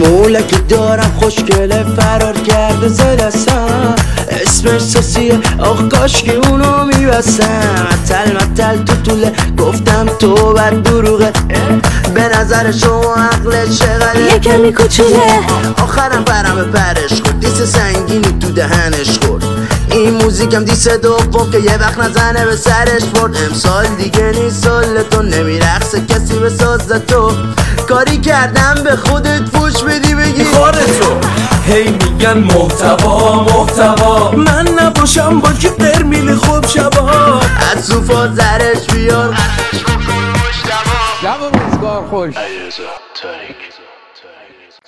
موله که دارم خوشگله فرار کرده ز دستم، اسمش ساسیه آخ کاش که اونو میبستم. متل تو طوله گفتم تو بد دروغه، به نظر شما عقلت چقدر یه کمی کوچوله. آخرم برم پرش خورد، دیس سنگینی تو دهنش خورد. این موزیکم دیس دوم که یه وقت نزنه به سرش برد. امسال دیگه نیست سال تو، نمیرقصه کسی به ساز تو. کاری کردم به خودت فوش بدی بگی خودتو. هی میگن محتوا من نباشم با که برمیل خوب شبا. از صوفا زرش بیار شب و روزگار خوش. علیرضا تاریک